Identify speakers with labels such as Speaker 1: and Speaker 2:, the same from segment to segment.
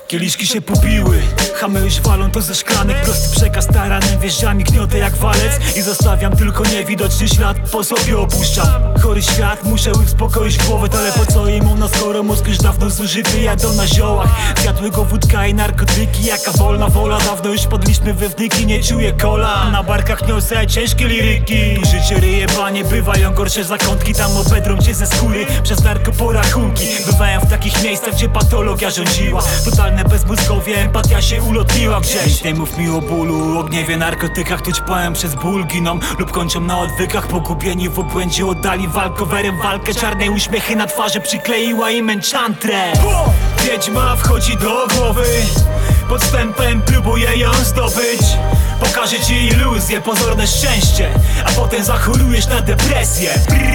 Speaker 1: Kieliszki się pobiły, chamy już walą to ze szklanek. Prosty przekaz taranem, wjeżdżami gniotę jak walec. I zostawiam tylko niewidoczny ślad, po sobie opuszczam chory świat, muszę uspokoić głowę. Ale po co im ona, skoro mózg już dawno zużyty. Jadą na ziołach, zjadły go wódka i narkotyki. Jaka wolna wola, dawno już podliśmy we wnyki. Nie czuję kola, na barkach niosę ciężkie liryki. Tu życie ryje, banie, bywają gorsze zakątki. Tam obedrą cię ze skóry przez narkoporachunki. Bywają w takich miejscach, gdzie patologia rządziła. Totalne bezmózgowie, empatia się ulotniła gdzieś. Nie mów mi o bólu, o gniewie, narkotykach. Tu ćpałem przez ból, giną lub kończą na odwykach. Pogubieni w obłędzie oddali walkowerem walkę. Czarne uśmiechy na twarzy przykleiła im enchantrę. Wiedźma wchodzi do głowy, podstępem próbuje ją zdobyć. Pokażę ci iluzję, pozorne szczęście, a potem zachorujesz na depresję.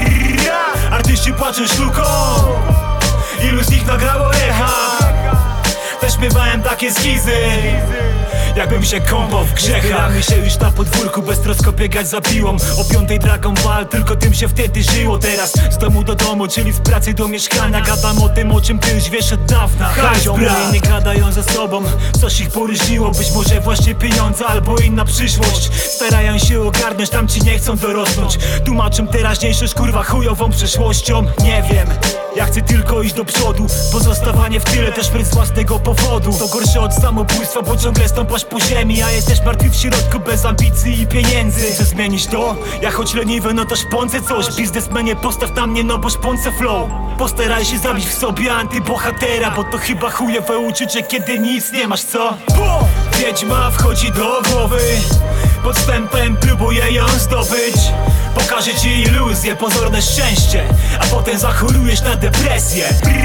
Speaker 1: Artyści płaczą sztuką, ilu z nich nagrało echa. Też miewałem takie skizy, jakbym się kąpał w grzechach. Wybieramy się już na podwórku, beztrosko biegać za piłą. O 5 Dragon Ball, tylko tym się wtedy żyło. Teraz z domu do domu, czyli z pracy do mieszkania. Gadam o tym, o czym ty już wiesz od dawna. Ziomy nie gadają ze sobą, coś ich poróżniło. Być może właśnie pieniądze albo inna przyszłość. Starają się ogarnąć, tam ci nie chcą dorosnąć. Tłumaczą teraźniejszość kurwa chujową przeszłością. Nie wiem, ja chcę tylko iść do przodu. Pozostawanie w tyle też bez własnego powodu to gorsze od samobójstwa, bo ciągle stąpasz po ziemi. A jesteś martwy w środku, bez ambicji i pieniędzy. Chcę zmienić to? Ja choć leniwy, no to szpącę coś. Biznesmenie, postaw na mnie, no bo szpącę flow. Postaraj się zabić w sobie antybohatera, bo to chyba chujowe uczucie, kiedy nic nie masz, co? Wiedźma wchodzi do głowy, podstępem próbuje ją zdobyć. Pokażę ci iluzję, pozorne szczęście, a potem zachorujesz na depresję.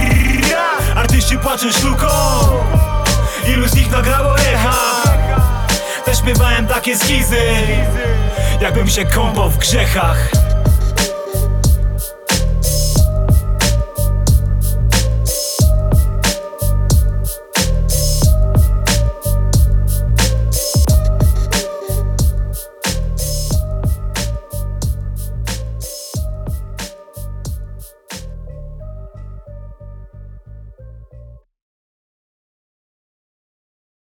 Speaker 1: Artyści płaczą sztuką, ilu z nich nagrało echa. Też miewałem takie skizy, jakbym się kąpał w grzechach.